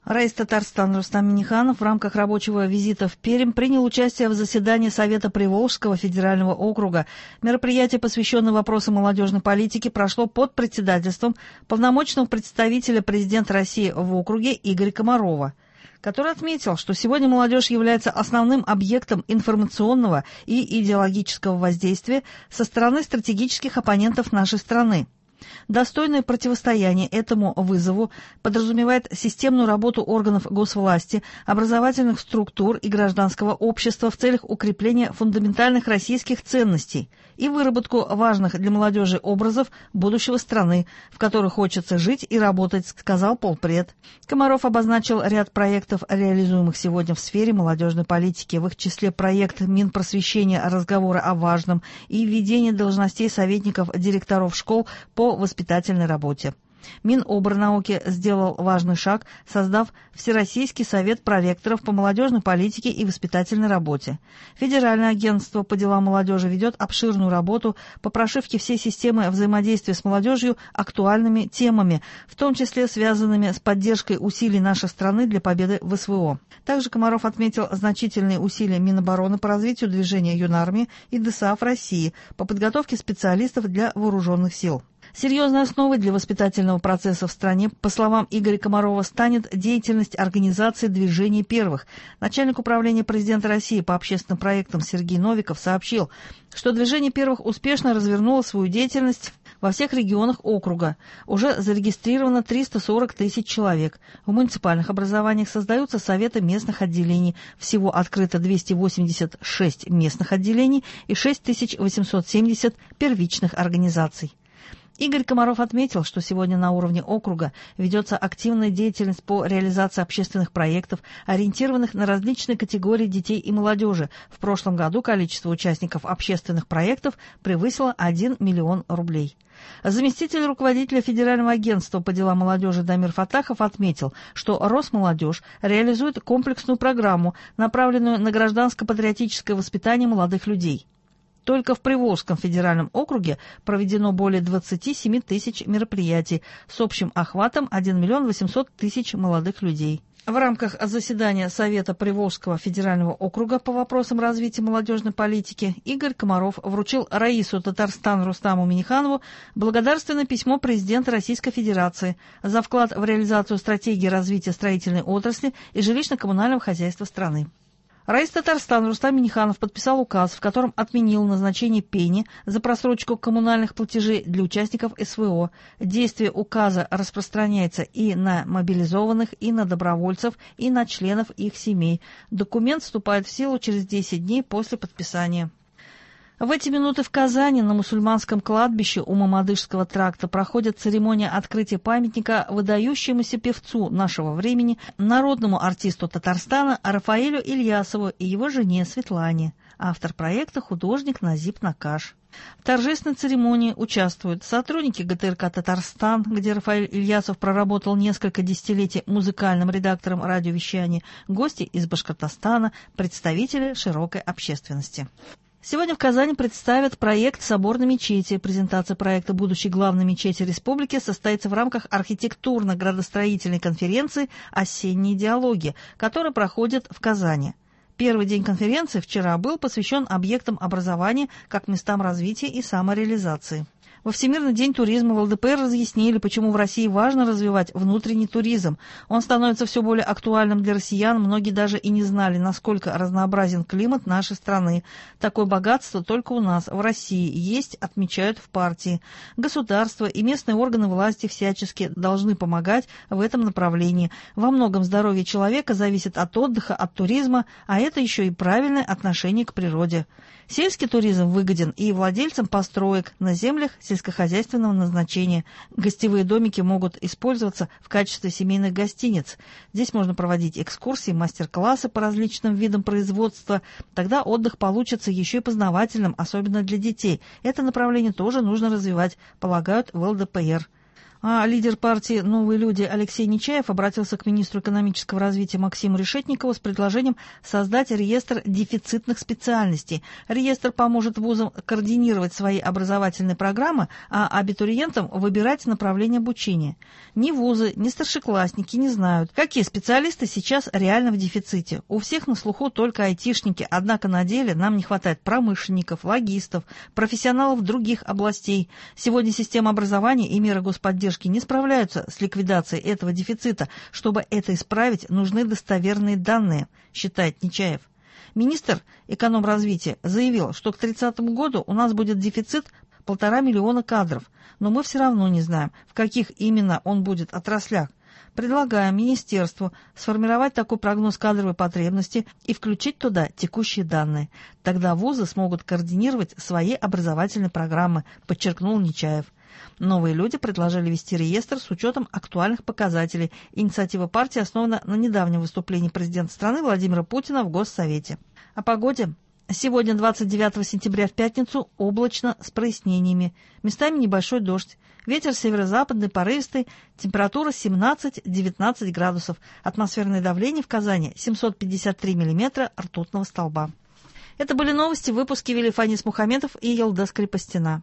Раис Татарстана Рустам Минниханов в рамках рабочего визита в Пермь принял участие в заседании Совета Приволжского федерального округа. Мероприятие, посвященное вопросам молодежной политики, прошло под председательством полномочного представителя президента России в округе Игоря Комарова, который отметил, что сегодня молодежь является основным объектом информационного и идеологического воздействия со стороны стратегических оппонентов нашей страны. Достойное противостояние этому вызову подразумевает системную работу органов госвласти, образовательных структур и гражданского общества в целях укрепления фундаментальных российских ценностей и выработку важных для молодежи образов будущего страны, в которой хочется жить и работать, сказал полпред. Комаров обозначил ряд проектов, реализуемых сегодня в сфере молодежной политики, в их числе проект Минпросвещения «Разговоры о важном» и введение должностей советников директоров школ по воспитательной работе. Минобрнауки сделал важный шаг, создав Всероссийский совет проректоров по молодежной политике и воспитательной работе. Федеральное агентство по делам молодежи ведет обширную работу по прошивке всей системы взаимодействия с молодежью актуальными темами, в том числе связанными с поддержкой усилий нашей страны для победы в СВО. Также Комаров отметил значительные усилия Минобороны по развитию движения Юнармии и ДСАФ России по подготовке специалистов для вооруженных сил. Серьезной основой для воспитательного процесса в стране, по словам Игоря Комарова, станет деятельность организации «Движение первых». Начальник управления президента России по общественным проектам Сергей Новиков сообщил, что «Движение первых» успешно развернуло свою деятельность во всех регионах округа. Уже зарегистрировано 340 тысяч человек. В муниципальных образованиях создаются советы местных отделений. Всего открыто 286 местных отделений и 6870 первичных организаций. Игорь Комаров отметил, что сегодня на уровне округа ведется активная деятельность по реализации общественных проектов, ориентированных на различные категории детей и молодежи. В прошлом году количество участников общественных проектов превысило 1 миллион рублей. Заместитель руководителя Федерального агентства по делам молодежи Дамир Фатахов отметил, что Росмолодежь реализует комплексную программу, направленную на гражданско-патриотическое воспитание молодых людей. Только в Приволжском федеральном округе проведено более 27 тысяч мероприятий с общим охватом 1 миллион 800 тысяч молодых людей. В рамках заседания Совета Приволжского федерального округа по вопросам развития молодежной политики Игорь Комаров вручил Раису Татарстан Рустаму Минниханову благодарственное письмо президента Российской Федерации за вклад в реализацию стратегии развития строительной отрасли и жилищно-коммунального хозяйства страны. Раис Татарстан Рустам Минниханов подписал указ, в котором отменил назначение пени за просрочку коммунальных платежей для участников СВО. Действие указа распространяется и на мобилизованных, и на добровольцев, и на членов их семей. Документ вступает в силу через 10 дней после подписания. В эти минуты в Казани на мусульманском кладбище у Мамадышского тракта проходит церемония открытия памятника выдающемуся певцу нашего времени, народному артисту Татарстана Рафаэлю Ильясову и его жене Светлане. Автор проекта — художник Назип Накаш. В торжественной церемонии участвуют сотрудники ГТРК «Татарстан», где Рафаэль Ильясов проработал несколько десятилетий музыкальным редактором радиовещания, гости из Башкортостана, представители широкой общественности. Сегодня в Казани представят проект соборной мечети. Презентация проекта будущей главной мечети республики состоится в рамках архитектурно-градостроительной конференции «Осенние диалоги», которая проходит в Казани. Первый день конференции вчера был посвящен объектам образования как местам развития и самореализации. Во Всемирный день туризма в ЛДПР разъяснили, почему в России важно развивать внутренний туризм. Он становится все более актуальным для россиян. Многие даже и не знали, насколько разнообразен климат нашей страны. Такое богатство только у нас, в России, есть, отмечают в партии. Государство и местные органы власти всячески должны помогать в этом направлении. Во многом здоровье человека зависит от отдыха, от туризма, а это еще и правильное отношение к природе. Сельский туризм выгоден и владельцам построек на землях сельскохозяйственного назначения. Гостевые домики могут использоваться в качестве семейных гостиниц. Здесь можно проводить экскурсии, мастер-классы по различным видам производства. Тогда отдых получится еще и познавательным, особенно для детей. Это направление тоже нужно развивать, полагают в ЛДПР. А лидер партии «Новые люди» Алексей Нечаев обратился к министру экономического развития Максиму Решетникову с предложением создать реестр дефицитных специальностей. Реестр поможет вузам координировать свои образовательные программы, а абитуриентам выбирать направление обучения. Ни вузы, ни старшеклассники не знают, какие специалисты сейчас реально в дефиците. У всех на слуху только айтишники, однако на деле нам не хватает промышленников, логистов, профессионалов других областей. Сегодня система образования и меры господдержки не справляются с ликвидацией этого дефицита. Чтобы это исправить, нужны достоверные данные, считает Нечаев. Министр экономразвития заявил, что к 30 году у нас будет дефицит 1,5 миллиона кадров, но мы все равно не знаем, в каких именно он будет отраслях. Предлагаем министерству сформировать такой прогноз кадровой потребности и включить туда текущие данные. Тогда вузы смогут координировать свои образовательные программы, подчеркнул Нечаев. Новые люди предложили вести реестр с учетом актуальных показателей. Инициатива партии основана на недавнем выступлении президента страны Владимира Путина в Госсовете. О погоде. Сегодня, 29 сентября, в пятницу, облачно с прояснениями. Местами небольшой дождь. Ветер северо-западный, порывистый. Температура 17-19 градусов. Атмосферное давление в Казани 753 миллиметра ртутного столба. Это были новости в выпуске вели Фанис Мухаметов и Елдас Крепостина.